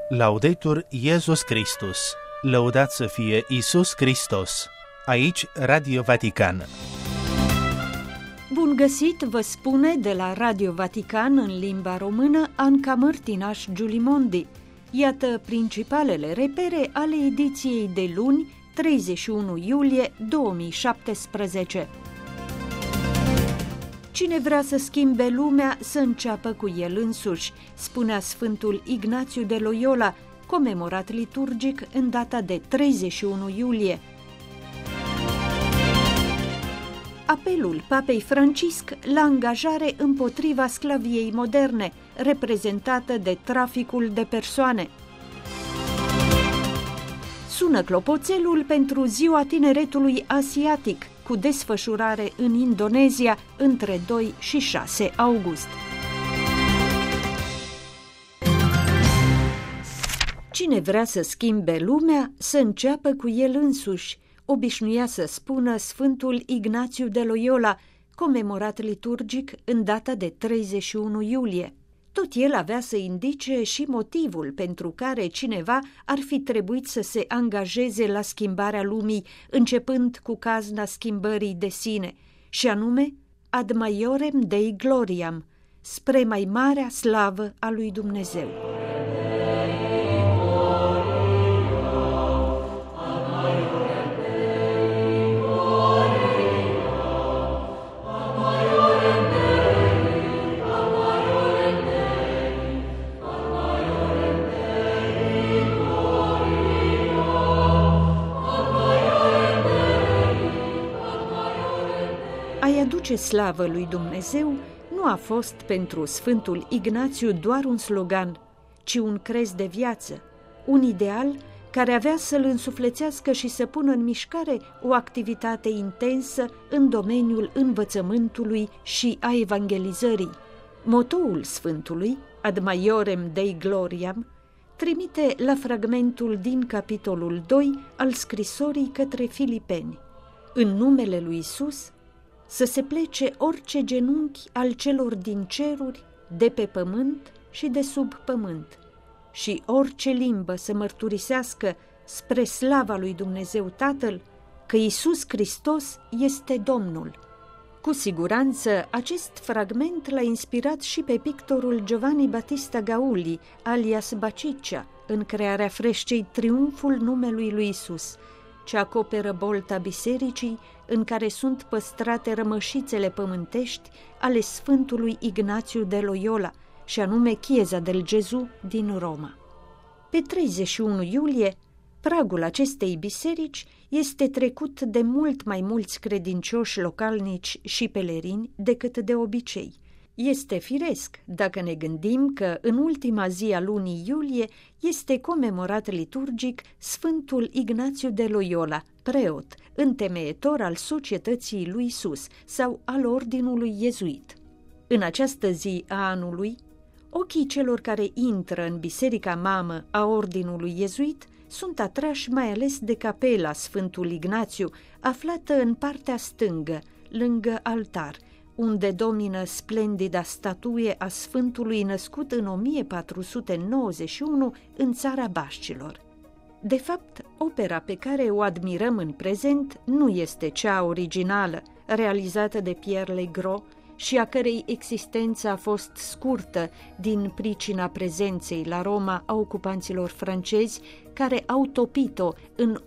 Laudetur Iesus Christus, lăudat să fie Iisus Hristos. Aici Radio Vatican. Bun găsit, vă spune de la Radio Vatican în limba română Anca Mărtinaș Giulimondi. Iată principalele repere ale ediției de luni, 31 iulie 2017. Cine vrea să schimbe lumea, să înceapă cu el însuși, spunea Sfântul Ignațiu de Loyola, comemorat liturgic în data de 31 iulie. Apelul Papei Francisc la angajare împotriva sclaviei moderne, reprezentată de traficul de persoane. Sună clopoțelul pentru Ziua Tineretului Asiatic, cu desfășurare în Indonezia între 2 și 6 august. Cine vrea să schimbe lumea, să înceapă cu el însuși, obișnuia să spună Sfântul Ignațiu de Loyola, comemorat liturgic în data de 31 iulie. Tot el avea să indice și motivul pentru care cineva ar fi trebuit să se angajeze la schimbarea lumii, începând cu cazna schimbării de sine, și anume ad maiorem Dei gloriam, spre mai marea slavă a lui Dumnezeu. A-i aduce slavă lui Dumnezeu nu a fost pentru Sfântul Ignațiu doar un slogan, ci un crez de viață, un ideal care avea să-l însuflețească și să pună în mișcare o activitate intensă în domeniul învățământului și a evangelizării. Motoul Sfântului, ad maiorem Dei gloriam, trimite la fragmentul din capitolul 2 al scrisorii către Filipeni. În numele lui Iisus, să se plece orice genunchi al celor din ceruri, de pe pământ și de sub pământ, și orice limbă să mărturisească spre slava lui Dumnezeu Tatăl că Iisus Hristos este Domnul. Cu siguranță, acest fragment l-a inspirat și pe pictorul Giovanni Battista Gaulli, alias Baciccia, în crearea frescei Triumful numelui lui Iisus, ce acoperă bolta bisericii în care sunt păstrate rămășițele pământești ale Sfântului Ignațiu de Loyola, și anume Chiesa del Gesù din Roma. Pe 31 iulie, pragul acestei biserici este trecut de mult mai mulți credincioși localnici și pelerini decât de obicei. Este firesc dacă ne gândim că în ultima zi a lunii iulie este comemorat liturgic Sfântul Ignațiu de Loyola, preot, întemeietor al Societății lui Isus sau al Ordinului Iezuit. În această zi a anului, ochii celor care intră în biserica mamă a Ordinului Iezuit sunt atrași mai ales de capela Sfântul Ignațiu, aflată în partea stângă, lângă altar, unde domină splendida statuie a Sfântului născut în 1491 în țara Bașcilor. De fapt, opera pe care o admirăm în prezent nu este cea originală, realizată de Pierre Legros și a cărei existență a fost scurtă din pricina prezenței la Roma a ocupanților francezi, care au topit-o în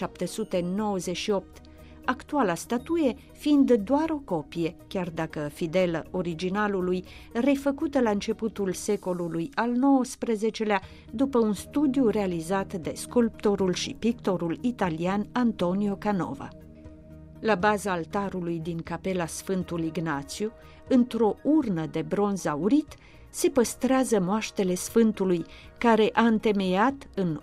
1798, actuala statuie fiind doar o copie, chiar dacă fidelă originalului, refăcută la începutul secolului al XIX-lea după un studiu realizat de sculptorul și pictorul italian Antonio Canova. La baza altarului din capela Sfântul Ignațiu, într-o urnă de bronz aurit, se păstrează moaștele Sfântului, care a întemeiat în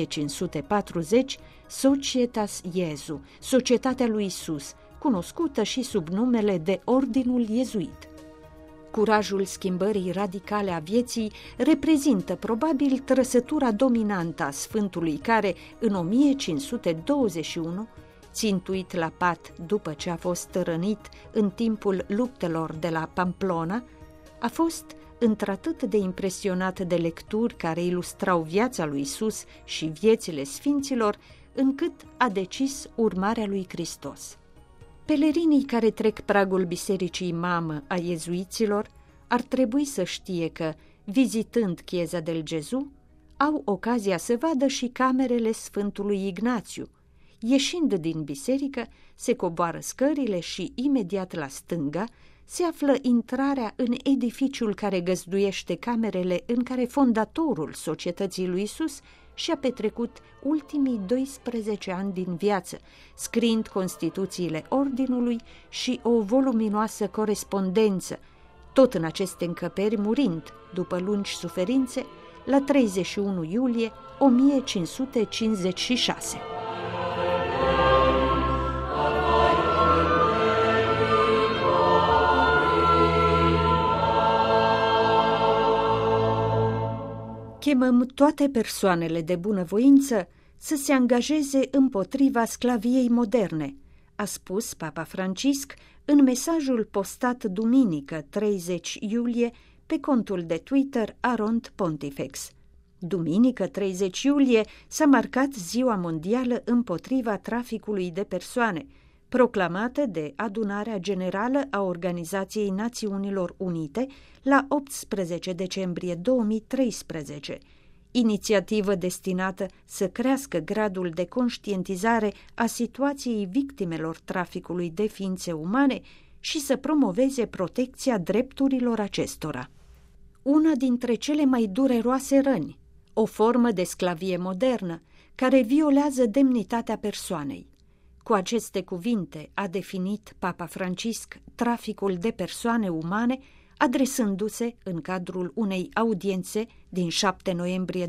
1540 Societas Iesu, Societatea lui Isus, cunoscută și sub numele de Ordinul Iezuit. Curajul schimbării radicale a vieții reprezintă probabil trăsătura dominantă a Sfântului, care în 1521, țintuit la pat după ce a fost rănit în timpul luptelor de la Pamplona, a fost într-atât de impresionat de lecturi care ilustrau viața lui Isus și viețile sfinților, încât a decis urmarea lui Hristos. Pelerinii care trec pragul bisericii mamă a iezuiților ar trebui să știe că, vizitând Chiesa del Gesù, au ocazia să vadă și camerele Sfântului Ignațiu. Ieșind din biserică, se coboară scările și, imediat la stânga, se află intrarea în edificiul care găzduiește camerele în care fondatorul Societății lui Isus și-a petrecut ultimii 12 ani din viață, scriind Constituțiile Ordinului și o voluminoasă corespondență, tot în aceste încăperi murind, după lungi suferințe, la 31 iulie 1556. Chemăm toate persoanele de bunăvoință să se angajeze împotriva sclaviei moderne, a spus Papa Francisc în mesajul postat duminică 30 iulie pe contul de Twitter Aront Pontifex. Duminică 30 iulie s-a marcat Ziua Mondială împotriva traficului de persoane, proclamată de Adunarea Generală a Organizației Națiunilor Unite la 18 decembrie 2013, inițiativă destinată să crească gradul de conștientizare a situației victimelor traficului de ființe umane și să promoveze protecția drepturilor acestora. Una dintre cele mai dureroase răni, o formă de sclavie modernă, care violează demnitatea persoanei. Cu aceste cuvinte a definit Papa Francisc traficul de persoane umane, adresându-se în cadrul unei audiențe din 7 noiembrie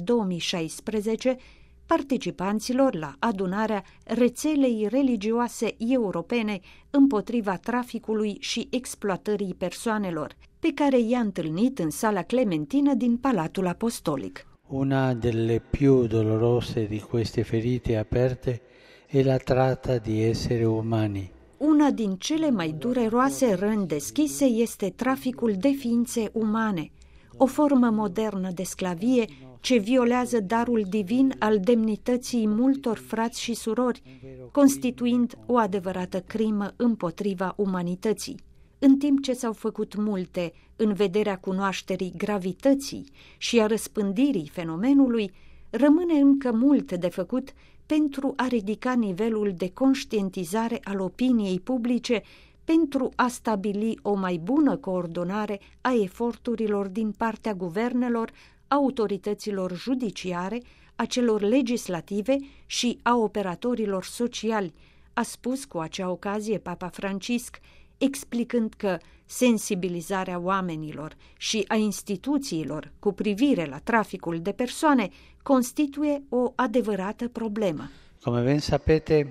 2016 participanților la adunarea Rețelei Religioase Europene împotriva traficului și exploatării persoanelor, pe care i-a întâlnit în Sala Clementină din Palatul Apostolic. Una delle più dolorose di queste ferite aperte è la tratta di esseri umani. Una din cele mai dureroase răni deschise este traficul de ființe umane, o formă modernă de sclavie ce violează darul divin al demnității multor frați și surori, constituind o adevărată crimă împotriva umanității. În timp ce s-au făcut multe în vederea cunoașterii gravității și a răspândirii fenomenului, rămâne încă mult de făcut pentru a ridica nivelul de conștientizare al opiniei publice, pentru a stabili o mai bună coordonare a eforturilor din partea guvernelor, autorităților judiciare, a celor legislative și a operatorilor sociali, a spus cu acea ocazie Papa Francisc, explicând că sensibilizarea oamenilor și a instituțiilor cu privire la traficul de persoane constituie o adevărată problemă. Come ben sapete,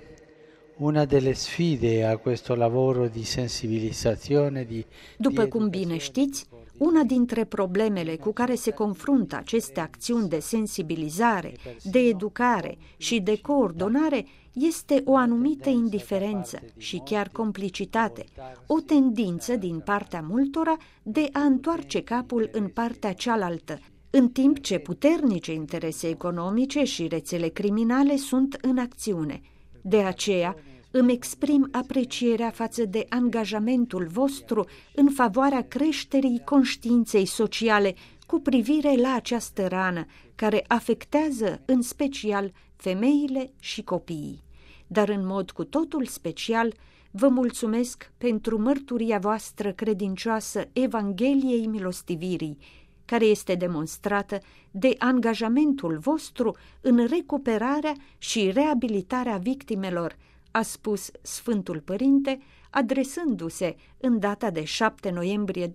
una delle sfide a questo lavoro di sensibilizzazione, După cum bine știți, una dintre problemele cu care se confruntă aceste acțiuni de sensibilizare, de educare și de coordonare este o anumită indiferență și chiar complicitate, o tendință din partea multora de a întoarce capul în partea cealaltă, în timp ce puternice interese economice și rețele criminale sunt în acțiune. De aceea, îmi exprim aprecierea față de angajamentul vostru în favoarea creșterii conștiinței sociale cu privire la această rană, care afectează în special femeile și copiii. Dar în mod cu totul special, vă mulțumesc pentru mărturia voastră credincioasă Evangheliei milostivirii, care este demonstrată de angajamentul vostru în recuperarea și reabilitarea victimelor, a spus Sfântul Părinte, adresându-se în data de 7 noiembrie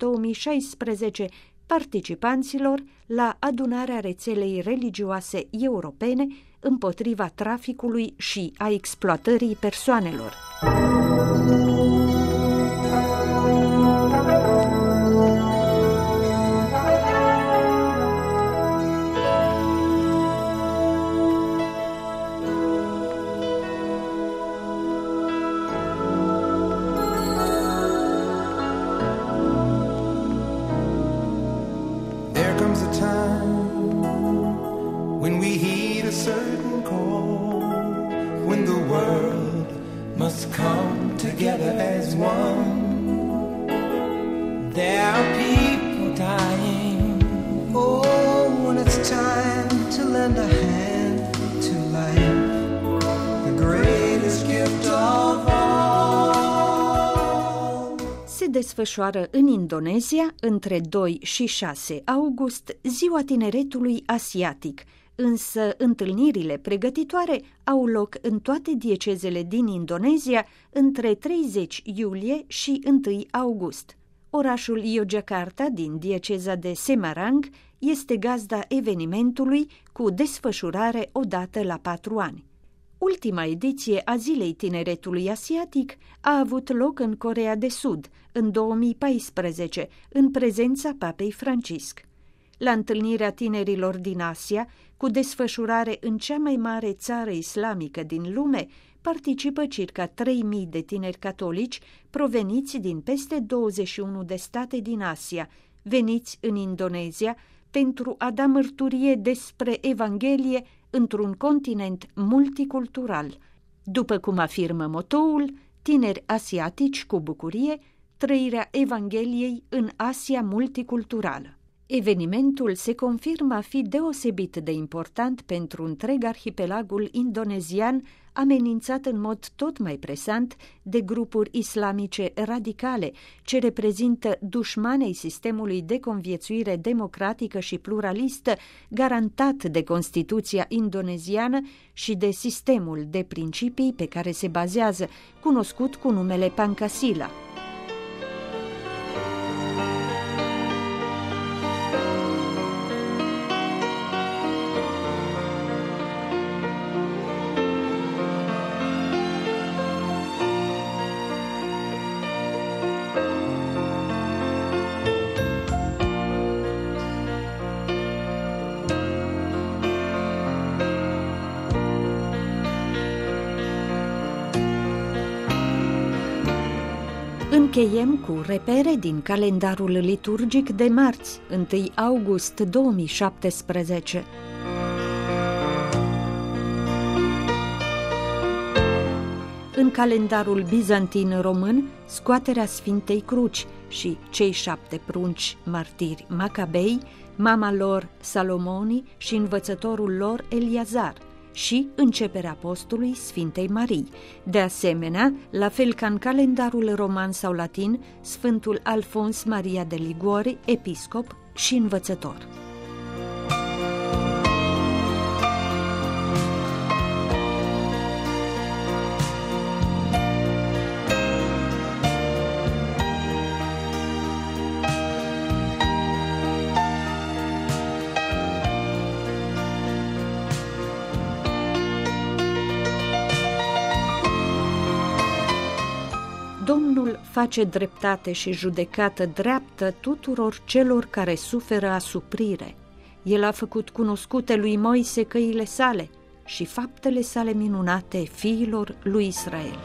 2016 participanților la adunarea Rețelei Religioase Europene împotriva traficului și a exploatării persoanelor. certain call when the world must come together as one. There are people dying. Oh, when it's time to lend a hand to life, the greatest gift of all. Se desfășoară în Indonezia, între 2 și 6 august, Ziua Tineretului Asiatic, însă întâlnirile pregătitoare au loc în toate diecezele din Indonezia între 30 iulie și 1 august. Orașul Yogyakarta din dieceza de Semarang este gazda evenimentului cu desfășurare odată la 4 ani. Ultima ediție a Zilei Tineretului Asiatic a avut loc în Coreea de Sud, în 2014, în prezența Papei Francisc. La întâlnirea tinerilor din Asia, cu desfășurare în cea mai mare țară islamică din lume, participă circa 3.000 de tineri catolici proveniți din peste 21 de state din Asia, veniți în Indonezia pentru a da mărturie despre Evanghelie într-un continent multicultural. După cum afirmă motoul, tineri asiatici cu bucurie, trăirea Evangheliei în Asia multiculturală. Evenimentul se confirmă a fi deosebit de important pentru întreg arhipelagul indonezian, amenințat în mod tot mai presant de grupuri islamice radicale, ce reprezintă dușmanei sistemului de conviețuire democratică și pluralistă garantat de Constituția indoneziană și de sistemul de principii pe care se bazează, cunoscut cu numele Pancasila. Încheiem cu repere din calendarul liturgic de marți, 1 august 2017. În calendarul bizantin român, scoaterea Sfintei Cruci și cei 7 prunci martiri Macabei, mama lor Salomoni și învățătorul lor Eliazar, și începerea postului Sfintei Marii. De asemenea, la fel ca în calendarul roman sau latin, Sfântul Alfons Maria de Liguori, episcop și învățător. Domnul face dreptate și judecată dreaptă tuturor celor care suferă asuprire. El a făcut cunoscute lui Moise căile sale și faptele sale minunate fiilor lui Israel.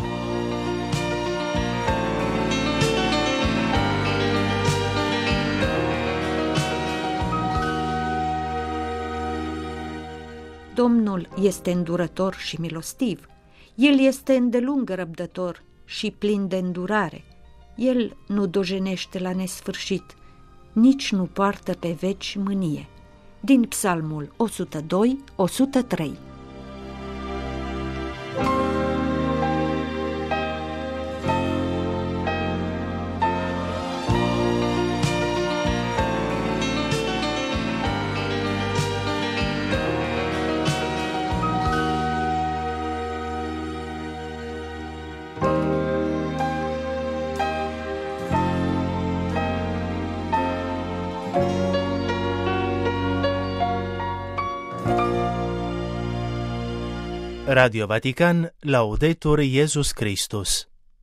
Domnul este îndurător și milostiv. El este îndelung răbdător și plin de îndurare. El nu dojenește la nesfârșit, nici nu poartă pe veci mânie. Din Psalmul 102-103. Radio Vatican, Laudetur Iesus Christus.